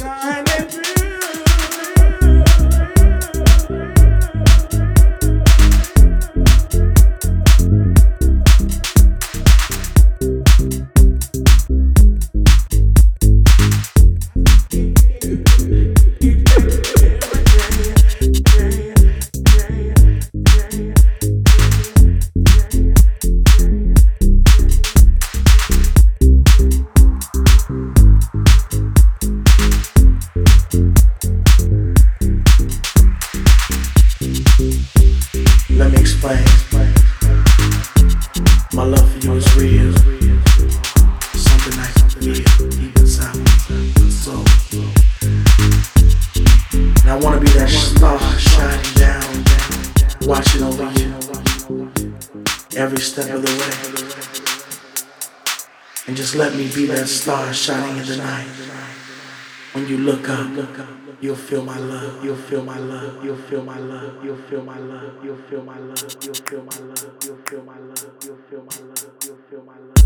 Be that star shining in the night. When you look up, you'll feel my love. You'll feel my love. You'll feel my love. You'll feel my love. You'll feel my love. You'll feel my love. You'll feel my love. You'll feel my love. You'll feel my love.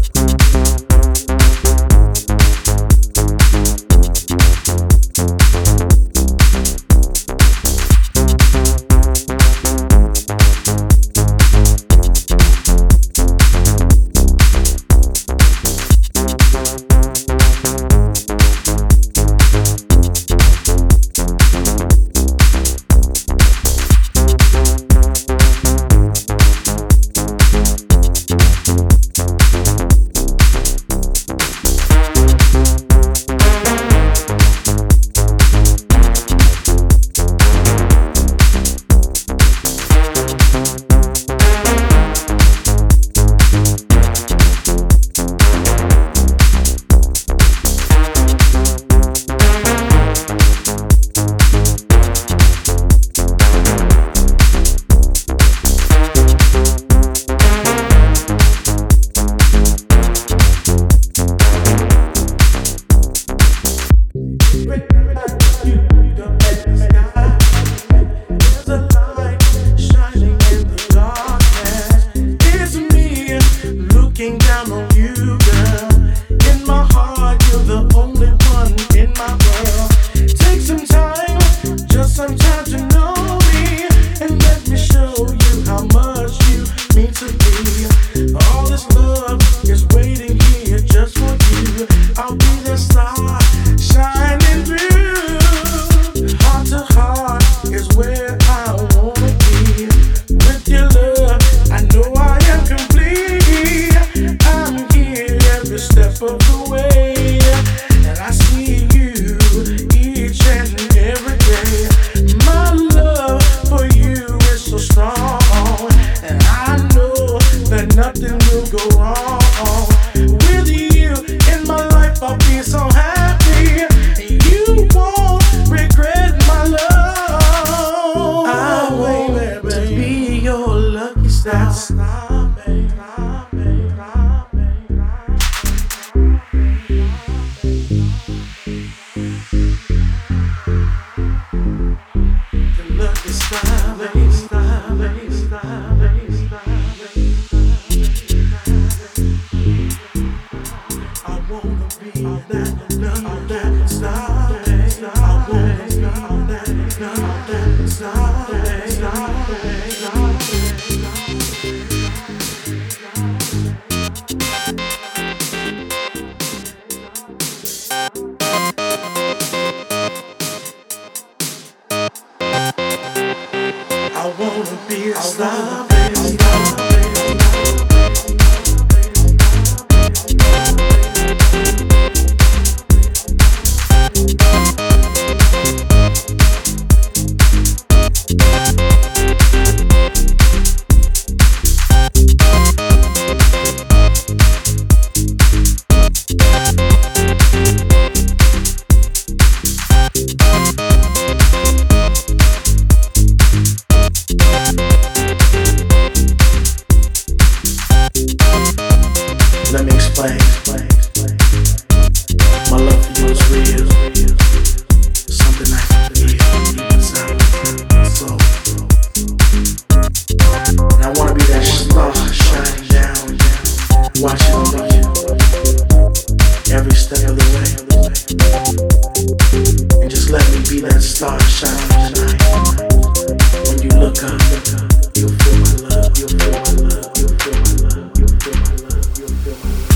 that star shining in the night. When you look up, you'll feel my love, you'll feel my love, you'll feel my love, you'll feel my love, you'll feel my love.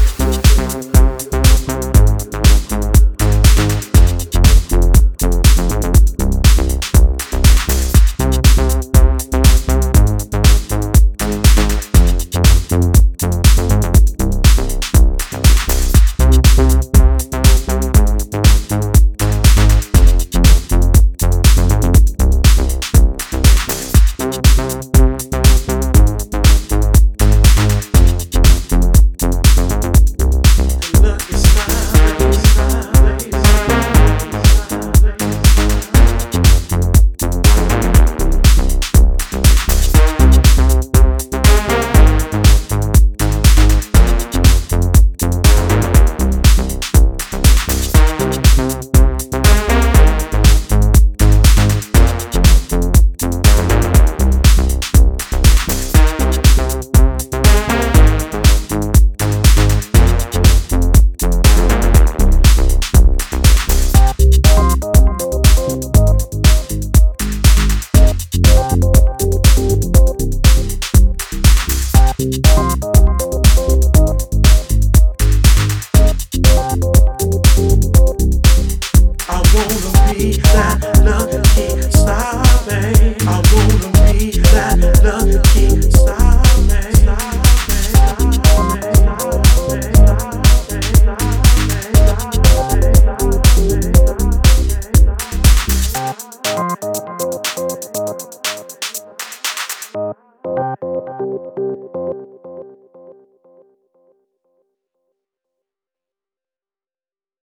I wanna be that